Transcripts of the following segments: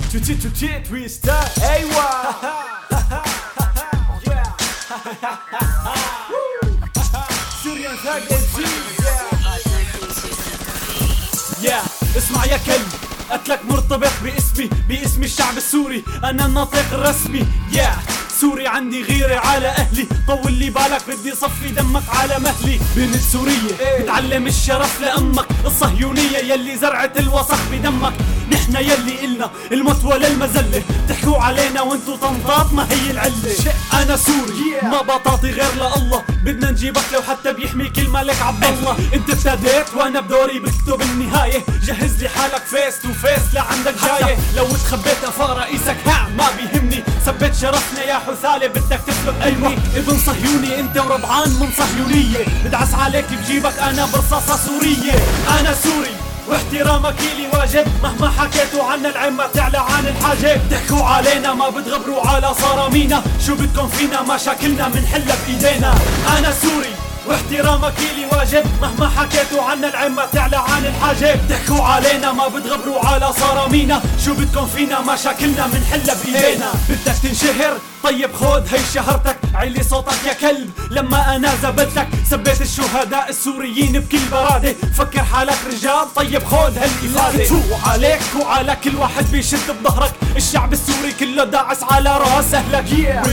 تويستر ايوه سوريان ثاقب يا اسمع يا كلب، قتلك مرتبط باسمي الشعب السوري، انا الناطق الرسمي. يا سوري عندي غيرة على اهلي، طول لي بالك بدي صفي دمك على مهلي. بنت سورية بتعلم الشرف لامك الصهيونية يلي زرعت الوسخ بدمك. نحنا يلي إلنا الموت ولا المذلة، تحكوا علينا وانتو طنطاط ما هي العلة. انا سوري ما بطاطي غير لله، بدنا نجيبك لو حتى بيحميك الملك عبدالله. انت ابتديت وانا بدوري بكتب النهاية، جهز لي حالك فيس تو فيس لعندك جاية. لو تخبيت افا رئيسك ما بيهمني، ثبت شرفنا يا حثالة بدك تفلق قلبي. ابن صهيوني انت وربعان من صهيونية، بدعس عليك بجيبك انا برصاصة سورية. انا سوري واحترامك إلي واجب، مهما حكيتوا عنا العين ما تعلى عن الحاجب. تحكوا علينا ما بتغبروا على صرامينا، شو بدكم فينا مشاكلنا منحلها بإيدينا. أنا سوري واحترامك إلي واجب، مهما حكيتوا عنا العين ما تعلى عن الحاجب. تحكوا علينا ما بتغبروا على صرامينا، شو بدكم فينا مشاكلنا منحلها بإيدينا. بدك تنشهر؟ طيب خود هي شهرتك، علي صوتك يا كلب لما انا زبدتك. سبيت الشهداء السوريين بكل برادة، فكر حالك رجال طيب خود هالإفادة. شو عليك وعلى كل واحد بيشد بظهرك، الشعب السوري كله داعس على راس اهلك.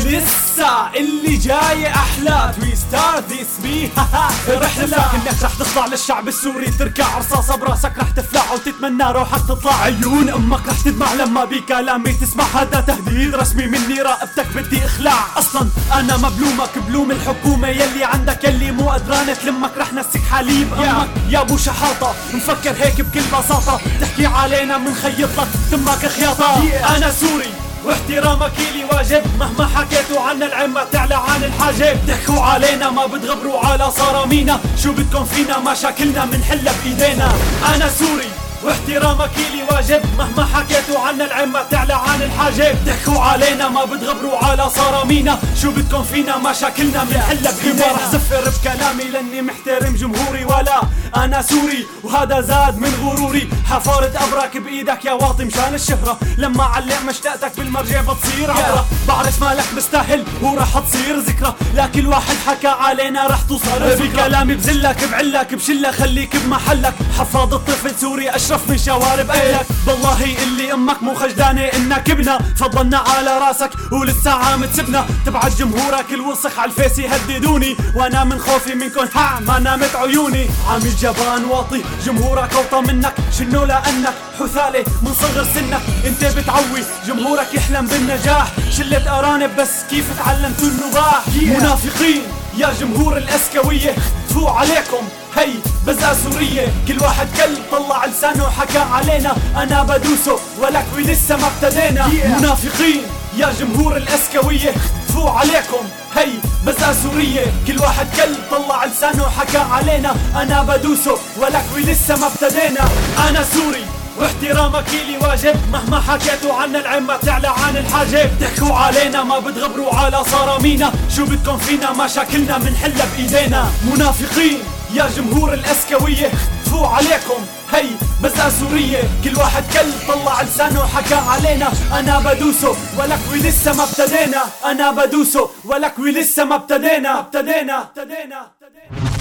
ولسه اللي جاي احلى، تويستر ذيس بي رحلة انك رح تطلع للشعب السوري، تركع رصاصة براسك رح تفلع وتتمنى روحك تطلع. عيون امك رح تدمع لما بكلامي تسمع، هذا تهديد رسمي مني راقبتك بدي اخلع. اصلا انا مبلومك بلوم الحكومة يلي عندك يلي مو قدرانة تلمك، رح نسك حليب امك يا ابو شحاطة. مفكر هيك بكل بساطة تحكي علينا منخيط لك تمك خياطة. انا سوري واحترامك إلي واجب، مهما حكيتوا عنا العين ما تعلى عن الحاجب. تحكوا علينا ما بتغبروا على صرامينا، شو بدكم فينا مشاكلنا منحلها بإيدينا. أنا سوري واحترامك إلي واجب، مهما حكيتوا عنا العين ما تعلى عن الحاجب. تحكوا علينا ما بتغبروا على صرامينا، شو بدكم فينا مشاكلنا منحلها بإيدينا. ما رح زفر بكلامي لاني محترم جمهوري، ولا انا سوري وهذا زاد من غروري. حفارة ابرك بايدك يا واطي مشان الشهرة، لما علق مشتقتك بالمرجع بتصير عبرة. بعرف مالك مستاهل ورح تصير ذكرى، لكن واحد حكى علينا رح توصل في كلامي بزلك بعلك بشلة، خليك بمحلك. حفاظ الطفل سوري اشرف من شوارب اهلك، بالله اللي امك مو خجلانة انك ابنا، فضلنا على راسك ولسه عم تسبنا. تبعت جمهورك الوسخ على الفيس يهددوني، وانا من خوفي منكن ما نامت عيوني. عامل جبان واطي جمهورك اوطى منك، شنو لانك حثالة من صغر سنك. انت بتعوي جمهورك يحلم بالنجاح، شلة ارانب بس كيف تعلمتوا النباح. منافقين يا جمهور الاسكوية، تفو عليكم هي بزقة سورية. كل واحد كلب طلع لسانه وحكى علينا، انا بدوسه ولك ولسه ما ابتدينا. منافقين يا جمهور الاسكوية، تفو عليكم هي بزقة سورية. كل واحد كلب طلع لسانه وحكى علينا، انا بدوسه ولك ولسه ما ابتدينا. انا سوري واحترامك إلي واجب، مهما حكيتوا عنا العين ما تعلى عن الحاجب. تحكوا علينا ما بتغبروا على صرامينا، شو بدكم فينا مشاكلنا منحلها بإيدينا. منافقين يا جمهور الاسكوية، تفو عليكم هي بزقة سورية. كل واحد كلب طلع لسانه وحكى علينا، انا بدوسه ولك ولسه ما ابتدينا. انا بدوسه ولك ولسه ما ابتدينا.